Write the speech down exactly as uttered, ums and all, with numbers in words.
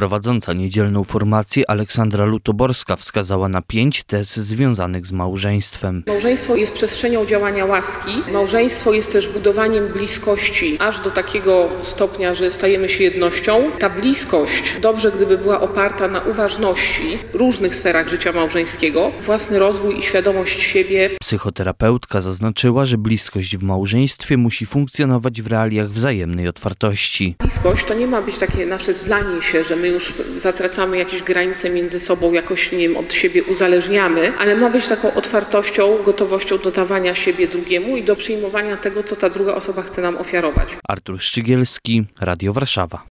Prowadząca niedzielną formację Aleksandra Lutoborska wskazała na pięć tez związanych z małżeństwem. Małżeństwo jest przestrzenią działania łaski. Małżeństwo jest też budowaniem bliskości, aż do takiego stopnia, że stajemy się jednością. Ta bliskość dobrze, gdyby była oparta na uważności w różnych sferach życia małżeńskiego, własny rozwój i świadomość siebie. Psychoterapeutka zaznaczyła, że bliskość w małżeństwie musi funkcjonować w realiach wzajemnej otwartości. Bliskość to nie ma być takie nasze zlanie się, że my już zatracamy jakieś granice między sobą, jakoś nie wiem, od siebie uzależniamy, ale ma być taką otwartością, gotowością do dawania siebie drugiemu i do przyjmowania tego, co ta druga osoba chce nam ofiarować. Artur Szczygielski, Radio Warszawa.